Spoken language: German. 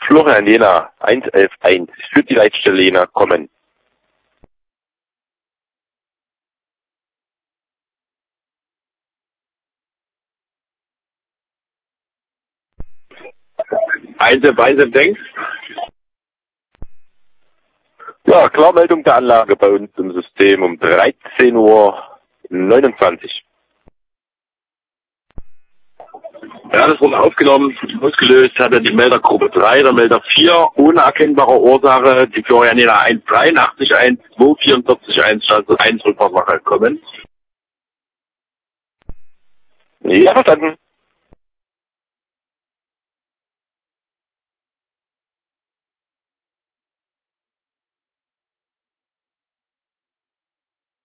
Florian Jena, 111.1, für die Leitstelle Jena kommen. Weise denkst? Ja, Klarmeldung der Anlage bei uns im System um 13:29 Uhr. Ja, das wurde aufgenommen, ausgelöst hat er die Meldergruppe 3, der Melder 4, ohne erkennbare Ursache, die Florian Jena 183.1, 244.1, also 1 Rückfahrtwache kommen. Ja, verstanden.